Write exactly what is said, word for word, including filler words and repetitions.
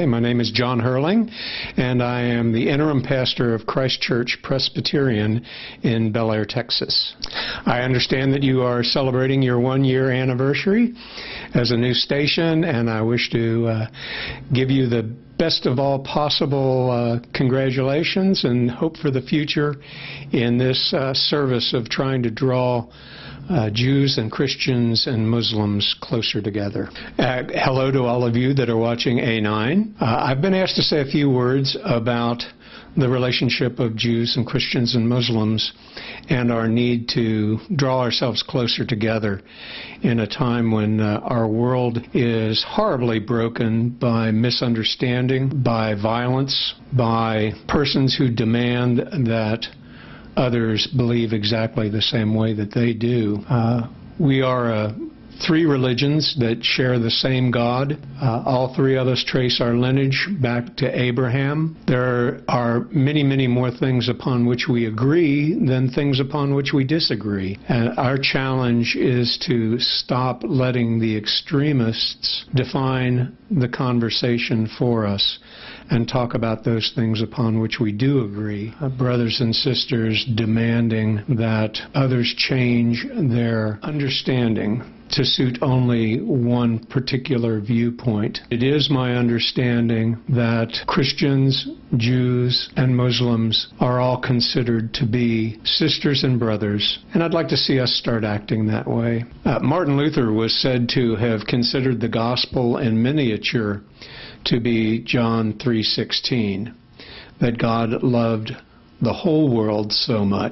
Hey, my name is John Hurling, and I am the interim pastor of Christ Church Presbyterian in Bel Air, Texas. I understand that you are celebrating your one-year anniversary as a new station, and I wish to uh, give you the best of all possible uh, congratulations and hope for the future in this uh, service of trying to draw Uh, Jews and Christians and Muslims closer together. Uh, hello to all of you that are watching A nine. Uh, I've been asked to say a few words about the relationship of Jews and Christians and Muslims and our need to draw ourselves closer together in a time when uh, our world is horribly broken by misunderstanding, by violence, by persons who demand that others believe exactly the same way that they do. Uh, we are uh, three religions that share the same God. Uh, all three of us trace our lineage back to Abraham. There are many, many more things upon which we agree than things upon which we disagree. And our challenge is to stop letting the extremists define the conversation for us and talk about those things upon which we do agree. Uh, brothers and sisters demanding that others change their understanding to suit only one particular viewpoint. It is my understanding that Christians, Jews, and Muslims are all considered to be sisters and brothers, and I'd like to see us start acting that way. Uh, Martin Luther was said to have considered the gospel in miniature to be John three sixteen, that God loved the whole world so much